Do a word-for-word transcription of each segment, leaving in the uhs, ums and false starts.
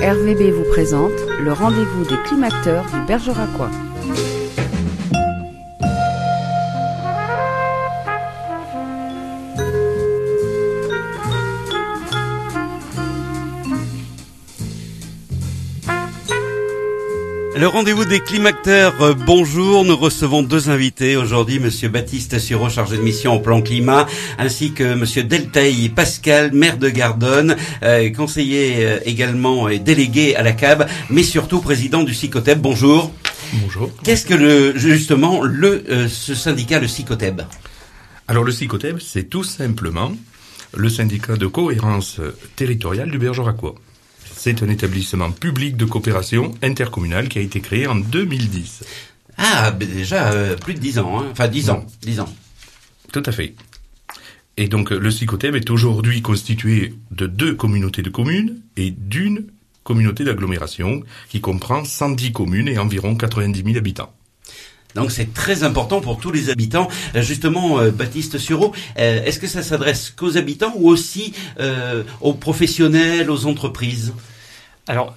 R V B vous présente le rendez-vous des climateurs du Bergeracois. Le rendez-vous des climateurs, euh, bonjour, nous recevons deux invités aujourd'hui, monsieur Baptiste Sureau, chargé de mission au plan climat, ainsi que monsieur Deltaï Pascal, maire de Gardonne, euh, conseiller euh, également et délégué à la C A B, mais surtout président du SICOTEB. Bonjour. Bonjour. Qu'est-ce que le, justement le euh, ce syndicat, le SICOTEB? Alors le SICOTEB, c'est tout simplement le syndicat de cohérence territoriale du Bergeracois. C'est un établissement public de coopération intercommunale qui a été créé en deux mille dix. Ah, ben déjà euh, plus de dix ans, hein. Enfin dix ans, dix ans. Tout à fait. Et donc le SICOTEB est aujourd'hui constitué de deux communautés de communes et d'une communauté d'agglomération qui comprend cent dix communes et environ quatre-vingt-dix mille habitants. Donc c'est très important pour tous les habitants. Justement, euh, Baptiste Sureau, euh, est-ce que ça s'adresse qu'aux habitants ou aussi euh, aux professionnels, aux entreprises? Alors,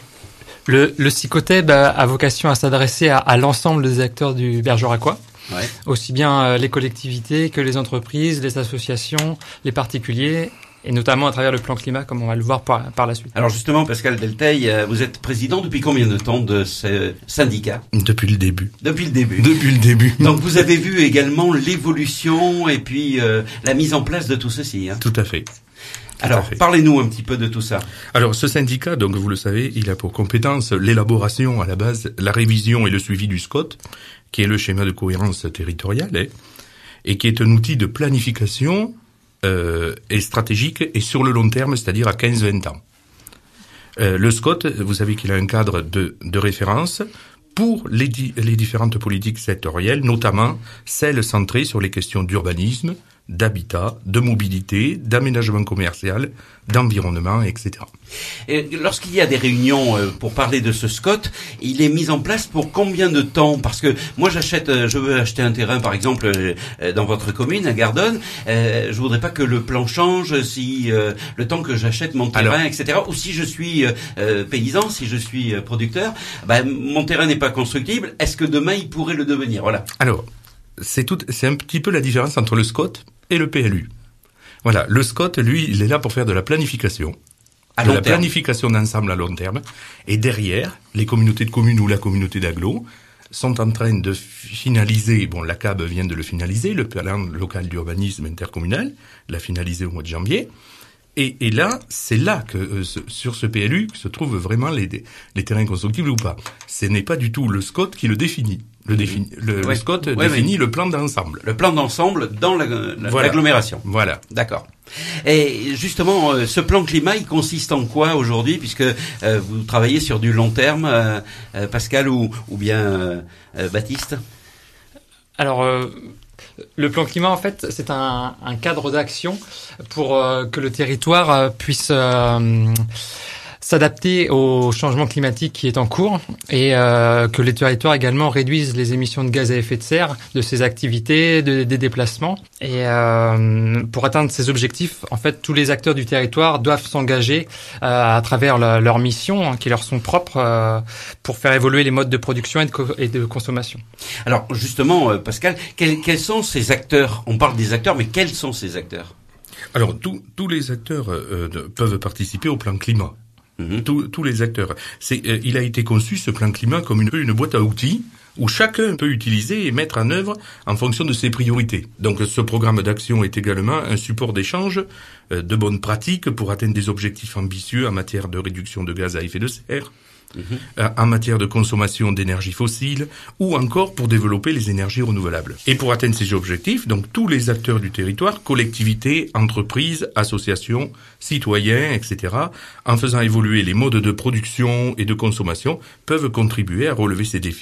le, le SICOTEB a, a vocation à s'adresser à, à l'ensemble des acteurs du Bergeracois, ouais. Aussi bien euh, les collectivités que les entreprises, les associations, les particuliers, et notamment à travers le plan climat, comme on va le voir par, par la suite. Alors justement, Pascal Deltaï, vous êtes président depuis combien de temps de ce syndicat? Depuis le début. Depuis le début. Depuis le début. Donc vous avez vu également l'évolution et puis euh, la mise en place de tout ceci. Hein. Tout à fait. Alors, parlez-nous un petit peu de tout ça. Alors, ce syndicat, donc vous le savez, il a pour compétence l'élaboration, à la base, la révision et le suivi du SCOT, qui est le schéma de cohérence territoriale, hein, et qui est un outil de planification euh, et stratégique et sur le long terme, c'est-à-dire à quinze à vingt ans. Euh, le SCOT, vous savez qu'il a un cadre de, de référence pour les, di- les différentes politiques sectorielles, notamment celles centrées sur les questions d'urbanisme, d'habitat, de mobilité, d'aménagement commercial, d'environnement, et cetera. Et lorsqu'il y a des réunions euh, pour parler de ce SCOT, il est mis en place pour combien de temps? Parce que moi j'achète, euh, je veux acheter un terrain par exemple euh, dans votre commune à Gardonne. Euh, je voudrais pas que le plan change si euh, le temps que j'achète mon terrain, Alors, et cetera. Ou si je suis euh, paysan, si je suis euh, producteur, bah, mon terrain n'est pas constructible. Est-ce que demain il pourrait le devenir? Voilà. Alors. C'est tout, c'est un petit peu la différence entre le SCOT et le P L U. Voilà, le SCOT, lui, il est là pour faire de la planification, à de long la terme. planification d'ensemble à long terme. Et derrière, les communautés de communes ou la communauté d'agglo sont en train de finaliser. Bon, la C A B vient de le finaliser, le plan local d'urbanisme intercommunal l'a finalisé au mois de janvier. Et, et là, c'est là que euh, ce, sur ce P L U que se trouvent vraiment les, les terrains constructibles ou pas. Ce n'est pas du tout le SCOT qui le définit. Le, défini, le, ouais. le SCOT ouais, définit oui. le plan d'ensemble. Le plan d'ensemble dans la, la, voilà. l'agglomération. Voilà. D'accord. Et justement, euh, ce plan climat, il consiste en quoi aujourd'hui, puisque euh, vous travaillez sur du long terme, euh, euh, Pascal ou, ou bien euh, euh, Baptiste? Alors, euh, le plan climat, en fait, c'est un, un cadre d'action pour euh, que le territoire euh, puisse euh, s'adapter au changement climatique qui est en cours et euh, que les territoires également réduisent les émissions de gaz à effet de serre de ces activités, de, des déplacements. Et euh, pour atteindre ces objectifs, en fait, tous les acteurs du territoire doivent s'engager euh, à travers le, leurs missions hein, qui leur sont propres euh, pour faire évoluer les modes de production et de, co- et de consommation. Alors justement, euh, Pascal, quels, quels sont ces acteurs? On parle des acteurs, mais quels sont ces acteurs? Alors tous tous les acteurs euh, de, peuvent participer au plan climat. Mmh. Tous, tous les acteurs. C'est, euh, il a été conçu ce plan climat comme une, une boîte à outils où chacun peut utiliser et mettre en œuvre en fonction de ses priorités. Donc ce programme d'action est également un support d'échange euh, de bonnes pratiques pour atteindre des objectifs ambitieux en matière de réduction de gaz à effet de serre, mmh. euh, en matière de consommation d'énergie fossile ou encore pour développer les énergies renouvelables. Et pour atteindre ces objectifs, donc tous les acteurs du territoire, collectivités, entreprises, associations, citoyens, et cetera, en faisant évoluer les modes de production et de consommation, peuvent contribuer à relever ces défis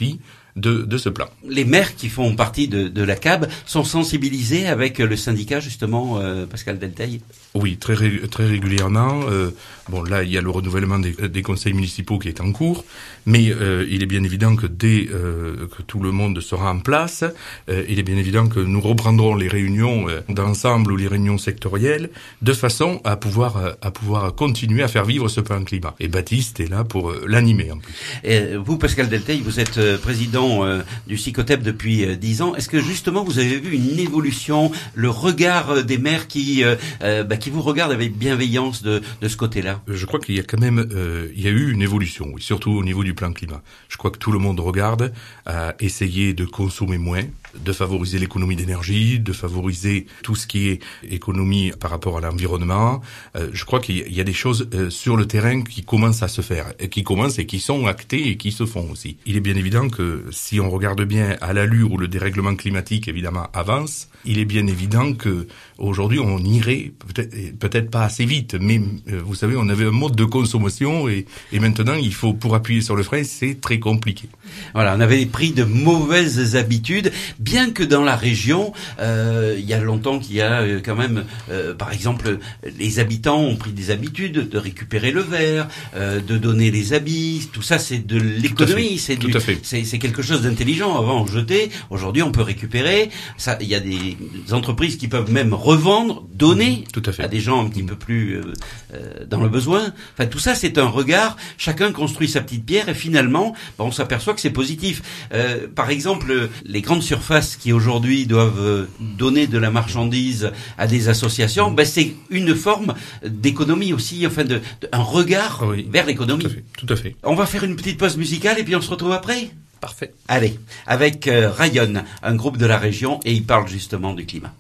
de, de ce plan. Les maires qui font partie de, de la C A B sont sensibilisés avec le syndicat, justement, euh, Pascal Delteil? Oui, très ré- très régulièrement. Euh, bon, là, il y a le renouvellement des, des conseils municipaux qui est en cours, mais euh, il est bien évident que dès euh, que tout le monde sera en place, euh, il est bien évident que nous reprendrons les réunions euh, d'ensemble ou les réunions sectorielles, de façon à pouvoir euh, à pouvoir continuer à faire vivre ce plan climat. Et Baptiste est là pour euh, l'animer en plus. Et vous, Pascal Delteil, vous êtes euh, président euh, du SICOTEP depuis euh, dix ans. Est-ce que justement vous avez vu une évolution, le regard euh, des maires qui euh, euh, bah, qui vous regardent avec bienveillance de, de ce côté-là? Je crois qu'il y a quand même euh, il y a eu une évolution, oui, surtout au niveau du plan climat. Je crois que tout le monde regarde à essayer de consommer moins, de favoriser l'économie d'énergie, de favoriser tout ce qui est économie par rapport à l'environnement. Euh, je crois qu'il y a des choses euh, sur le terrain qui commencent à se faire, et qui commencent et qui sont actées et qui se font aussi. Il est bien évident que si on regarde bien à l'allure où le dérèglement climatique évidemment avance, il est bien évident que aujourd'hui on irait peut-être peut-être pas assez vite, mais euh, vous savez, on avait un mode de consommation et, et maintenant il faut, pour appuyer sur le frein, c'est très compliqué. Voilà, on avait pris de mauvaises habitudes, bien que dans la région, euh, il y a longtemps qu'il y a euh, quand même, euh, par exemple, les habitants ont pris des habitudes de récupérer le verre, euh, de donner les habits, tout ça c'est de l'économie, c'est du, c'est, c'est quelque chose d'intelligent. Avant on jetait, aujourd'hui on peut récupérer. Ça, il y a des entreprises qui peuvent même revendre, donner tout à fait. À des gens un petit peu plus euh, euh, dans le besoin. Enfin, tout ça c'est un regard. Chacun construit sa petite pierre et finalement, ben, on s'aperçoit que c'est positif. Euh, par exemple, les grandes surfaces qui aujourd'hui doivent euh, donner de la marchandise à des associations, ben, c'est une forme d'économie aussi, enfin de, de un regard oui, vers l'économie. Tout à fait, tout à fait. On va faire une petite pause musicale et puis on se retrouve après. Parfait. Allez, avec euh, Rayon, un groupe de la région, et il parle justement du climat.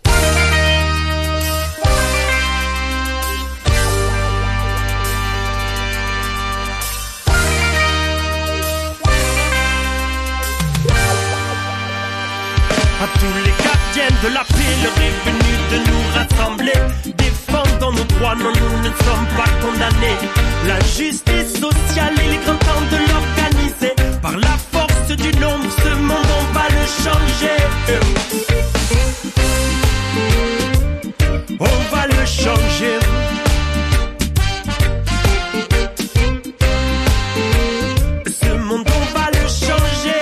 À tous les gardiens de la paix, l'heure est venue de nous rassembler. Défendons nos droits, non, nous ne sommes pas condamnés. La justice sociale, il est grand temps de l'organiser. Par la force du nombre, ce monde, on va le changer. On va le changer. Ce monde, on va le changer.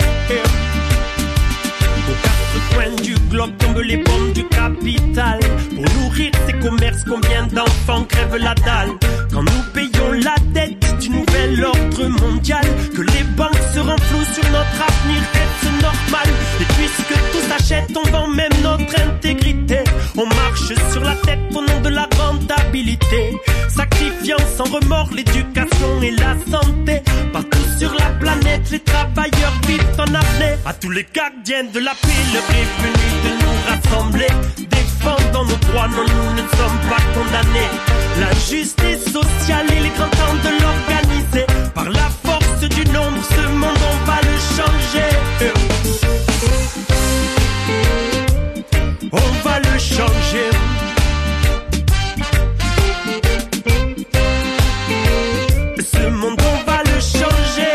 Du globe tombent les bombes du capital. Pour nourrir ces commerces, combien d'enfants crèvent la dalle? Quand nous payons la dette du nouvel ordre mondial, que les banques se renflouent sur notre avenir, est-ce normal? Et puisque tout s'achète, on vend même notre intégrité. On marche sur la tête au nom de la rentabilité, sacrifiant sans remords l'éducation et la santé. Partout sur la planète, les travailleurs vivent en apnée. À tous les gardiens de la paix, l'heure est venue de nous rassembler. Défendons nos droits, non, nous ne sommes pas condamnés. La justice sociale, il est grand temps de l'organiser. Par la force du nombre, ce monde, on va le changer. On va le changer. Ce monde, on va le changer.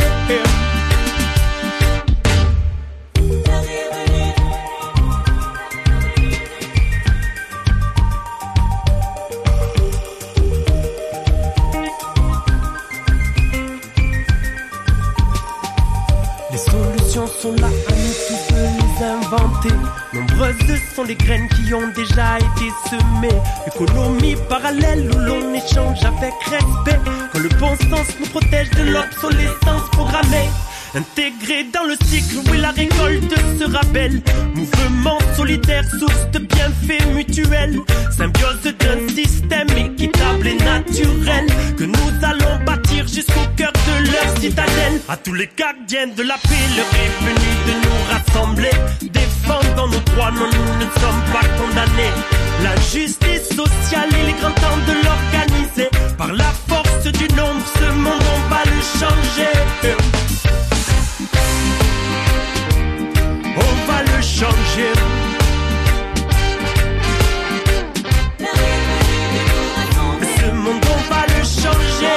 Les solutions sont là, à nous tous de les inventer. Nombreuses sont les graines qui ont déjà été semées. Économie parallèle où l'on échange avec respect. Quand le bon sens nous protège de l'obsolescence programmée. Intégré dans le cycle où la récolte sera belle. Mouvement solidaire, source de bienfaits mutuels. Symbiose d'un système équitable et naturel que nous allons bâtir jusqu'au cœur de leur citadelle. À tous les gardiens de la paix, l'heure est venue de nous rassembler. Défendons nos droits, non, nous ne sommes pas condamnés. La justice sociale, il est grand temps de l'organiser. Par la force du nombre, ce monde, on va le changer. On va le changer. Ce monde, on va le changer.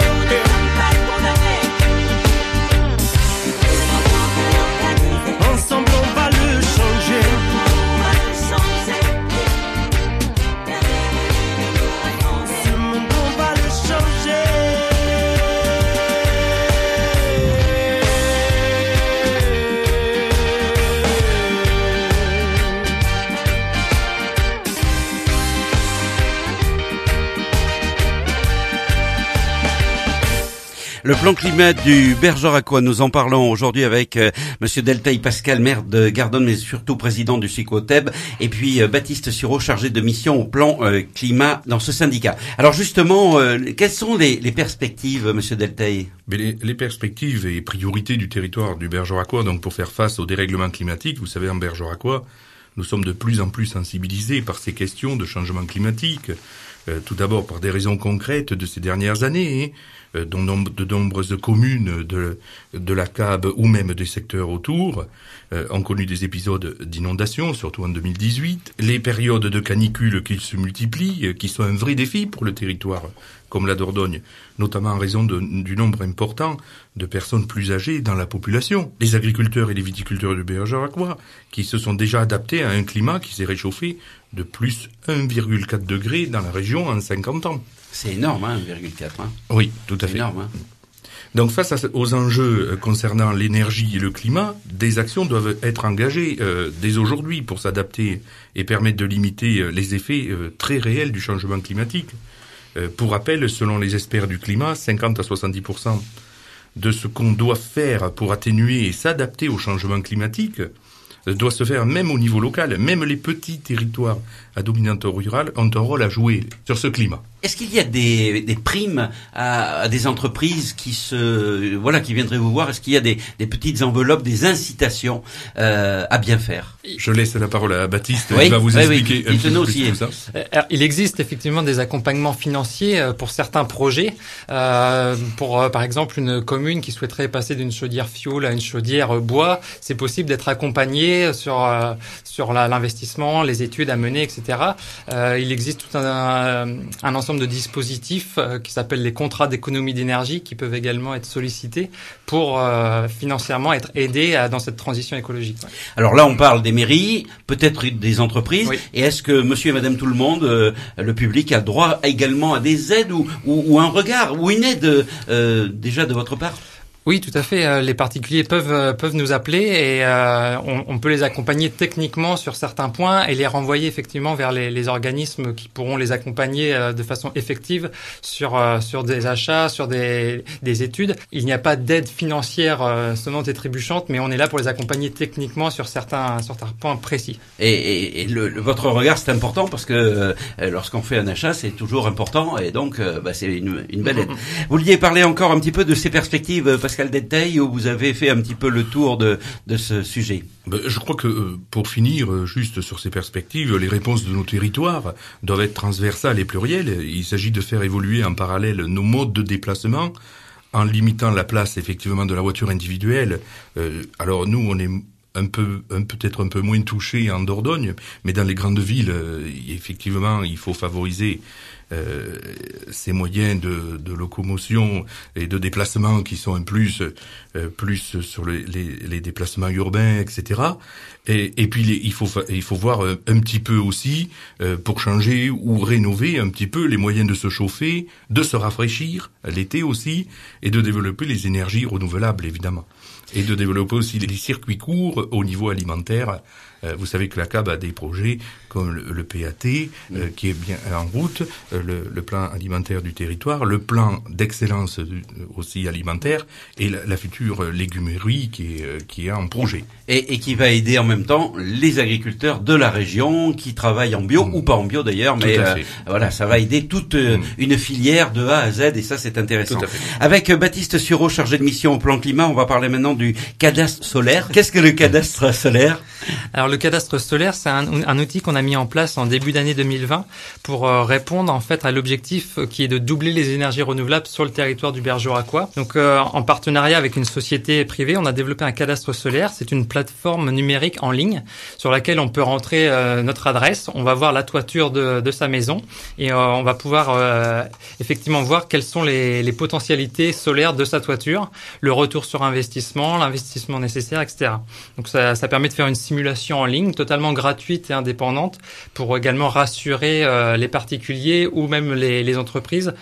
Le plan climat du Bergeracois, nous en parlons aujourd'hui avec euh, Monsieur Delteil Pascal, maire de Gardonne, mais surtout président du Cycloteb, et puis euh, Baptiste Sureau, chargé de mission au plan euh, climat dans ce syndicat. Alors justement, euh, quelles sont les, les perspectives, Monsieur Delteil? Mais les, les perspectives et priorités du territoire du Bergeracois, donc pour faire face au dérèglement climatique, vous savez, en Bergeracois, nous sommes de plus en plus sensibilisés par ces questions de changement climatique. Euh, tout d'abord par des raisons concrètes de ces dernières années, euh, dont nom- de nombreuses communes de, de la C A B ou même des secteurs autour euh, ont connu des épisodes d'inondation, surtout en deux mille dix-huit. Les périodes de canicule qui se multiplient, euh, qui sont un vrai défi pour le territoire comme la Dordogne, notamment en raison de, du nombre important de personnes plus âgées dans la population. Les agriculteurs et les viticulteurs du Bergeracois qui se sont déjà adaptés à un climat qui s'est réchauffé de plus un virgule quatre degré dans la région en cinquante ans. C'est énorme, hein, un virgule quatre. Hein. Oui, tout à C'est fait. énorme. Hein. Donc face à, aux enjeux concernant l'énergie et le climat, des actions doivent être engagées euh, dès aujourd'hui pour s'adapter et permettre de limiter euh, les effets euh, très réels du changement climatique. Euh, pour rappel, selon les experts du climat, cinquante à soixante-dix pour cent de ce qu'on doit faire pour atténuer et s'adapter au changement climatique doit se faire même au niveau local. Même les petits territoires à dominante rurale ont un rôle à jouer sur ce climat. Est-ce qu'il y a des, des primes à, à des entreprises qui se, voilà, qui viendraient vous voir? Est-ce qu'il y a des, des petites enveloppes, des incitations euh, à bien faire? Je laisse la parole à Baptiste. Oui, il va vous oui, expliquer oui. un petit peu aussi. plus tout ça. Alors, il existe effectivement des accompagnements financiers pour certains projets. Euh, pour euh, par exemple une commune qui souhaiterait passer d'une chaudière fioul à une chaudière bois, c'est possible d'être accompagné sur euh, sur la, l'investissement, les études à mener, et cetera. Euh, il existe tout un, un ensemble de dispositifs euh, qui s'appellent les contrats d'économie d'énergie qui peuvent également être sollicités pour euh, financièrement être aidés à, dans cette transition écologique. Ouais. Alors là, on parle des mairies, peut-être des entreprises. Oui. Et est-ce que monsieur et madame tout le monde, euh, le public a droit également à des aides ou, ou, ou un regard ou une aide euh, déjà de votre part? Oui, tout à fait. Les particuliers peuvent peuvent nous appeler et euh, on, on peut les accompagner techniquement sur certains points et les renvoyer effectivement vers les, les organismes qui pourront les accompagner de façon effective sur sur des achats, sur des des études. Il n'y a pas d'aide financière sonnante et trébuchante, mais on est là pour les accompagner techniquement sur certains sur certains points précis. Et, et, et le, le, votre regard, c'est important parce que euh, lorsqu'on fait un achat, c'est toujours important et donc euh, bah, c'est une, une belle aide. Vous vouliez parler encore un petit peu de ces perspectives, Pascal Delteil, où vous avez fait un petit peu le tour de, de ce sujet? Ben, je crois que, euh, pour finir, euh, juste sur ces perspectives, les réponses de nos territoires doivent être transversales et plurielles. Il s'agit de faire évoluer en parallèle nos modes de déplacement en limitant la place, effectivement, de la voiture individuelle. Euh, alors nous, on est un peu, un, peut-être un peu moins touchés en Dordogne, mais dans les grandes villes, euh, effectivement, il faut favoriser Euh, ces moyens de, de locomotion et de déplacement qui sont un plus euh, plus sur les, les, les déplacements urbains, et cetera. Et, et puis les, il faut il faut voir un, un petit peu aussi euh, pour changer ou rénover un petit peu les moyens de se chauffer, de se rafraîchir l'été aussi, et de développer les énergies renouvelables évidemment, et de développer aussi les circuits courts au niveau alimentaire. Euh, vous savez que la C A B a des projets comme le, le P A T, euh, qui est bien en route, euh, le, le plan alimentaire du territoire, le plan d'excellence du, aussi alimentaire, et la, la future légumerie qui est, euh, qui est en projet. Et, et qui va aider en même temps les agriculteurs de la région qui travaillent en bio, mmh. ou pas en bio d'ailleurs, mais euh, voilà, ça va aider toute euh, mmh. une filière de A à Z, et ça c'est intéressant. Avec euh, Baptiste Sureau, chargé de mission au plan climat, on va parler maintenant du cadastre solaire. Qu'est-ce que le cadastre solaire? Alors le cadastre solaire, c'est un, un outil qu'on a mis en place en début d'année deux mille vingt pour euh, répondre en fait à l'objectif qui est de doubler les énergies renouvelables sur le territoire du Bergeracois. Donc euh, en partenariat avec une société privée, on a développé un cadastre solaire. C'est une plateforme numérique en ligne sur laquelle on peut rentrer euh, notre adresse. On va voir la toiture de, de sa maison et euh, on va pouvoir euh, effectivement voir quelles sont les, les potentialités solaires de sa toiture, le retour sur investissement, l'investissement nécessaire, et cetera. Donc ça, ça permet de faire une simulation en ligne totalement gratuite et indépendante pour également rassurer euh, les particuliers ou même les, les entreprises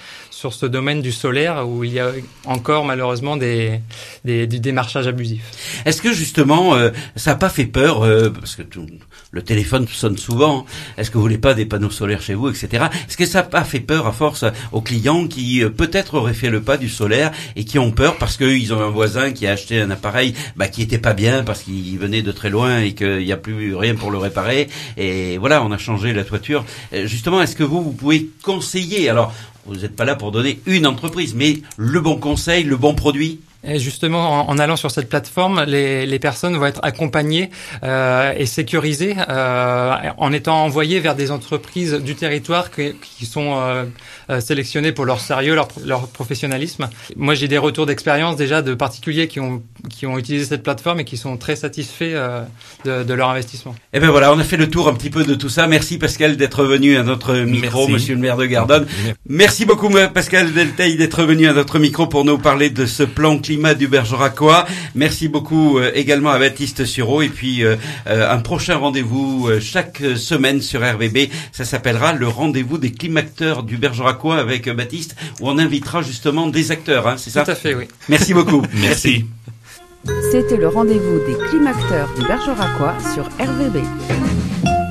sur ce domaine du solaire où il y a encore malheureusement des, des du démarchage abusif. Est-ce que justement euh, ça n'a pas fait peur euh, parce que tout, le téléphone sonne souvent. Est-ce que vous voulez pas des panneaux solaires chez vous, et cetera. Est-ce que ça n'a pas fait peur à force aux clients qui euh, peut-être auraient fait le pas du solaire et qui ont peur parce qu'ils ont un voisin qui a acheté un appareil bah, qui était pas bien parce qu'il venait de très loin et qu'il n'y a plus rien pour le réparer et voilà, on a changé la toiture. Euh, justement, est-ce que vous, vous pouvez conseiller, alors vous n'êtes pas là pour donner une entreprise, mais le bon conseil, le bon produit? Et justement, en, en allant sur cette plateforme, les, les personnes vont être accompagnées euh, et sécurisées euh, en étant envoyées vers des entreprises du territoire qui, qui sont euh, euh, sélectionnées pour leur sérieux, leur, leur professionnalisme. Moi, j'ai des retours d'expérience déjà de particuliers qui ont qui ont utilisé cette plateforme et qui sont très satisfaits euh, de, de leur investissement. Et ben voilà, on a fait le tour un petit peu de tout ça. Merci Pascal d'être venu à notre micro, Merci. Monsieur le maire de Gardonne. Merci beaucoup Pascal Delteil d'être venu à notre micro pour nous parler de ce plan climat du Bergeracois. Merci beaucoup euh, également à Baptiste Sureau et puis euh, euh, un prochain rendez-vous euh, chaque semaine sur R V B. Ça s'appellera le rendez-vous des climateurs du Bergeracois avec euh, Baptiste où on invitera justement des acteurs, hein, c'est ça? Tout à fait, oui. Merci beaucoup. Merci. C'était le rendez-vous des climateurs du Bergeracois sur R V B.